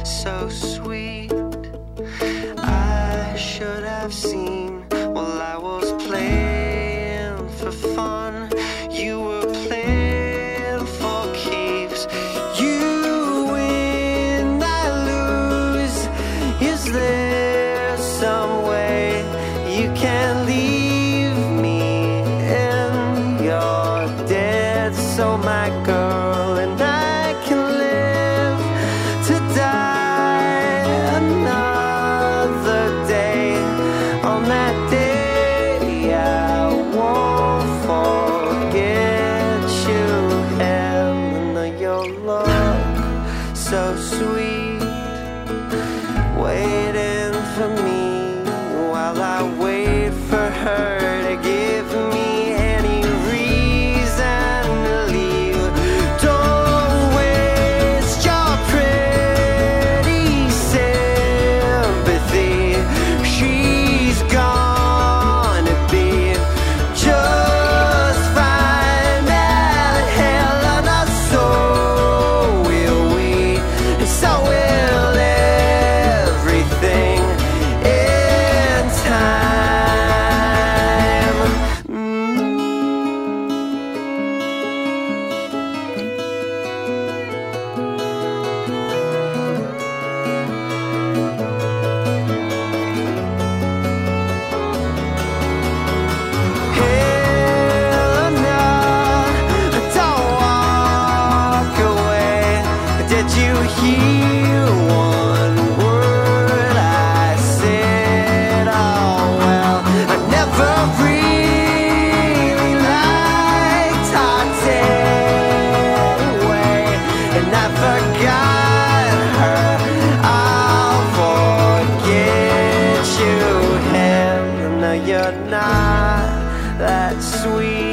so sweet. I should have seen while I was playing for fun. You were playing for keeps. You win, I lose. Is there some way you can leave me in your dead? So my girl and I can live to die another day. On that day I won't forget you, and your love so sweet, waiting for me while I wait for her to give me any reason to leave. Don't waste your pretty sympathy. She's gonna be just fine, and hell on us, so will we, so will everything in time. Hell no, don't walk away. Did you hear one word I said? Oh well, I never really liked hearts anyway, and I forgot her. I'll forget you, hell no, you're not that sweet.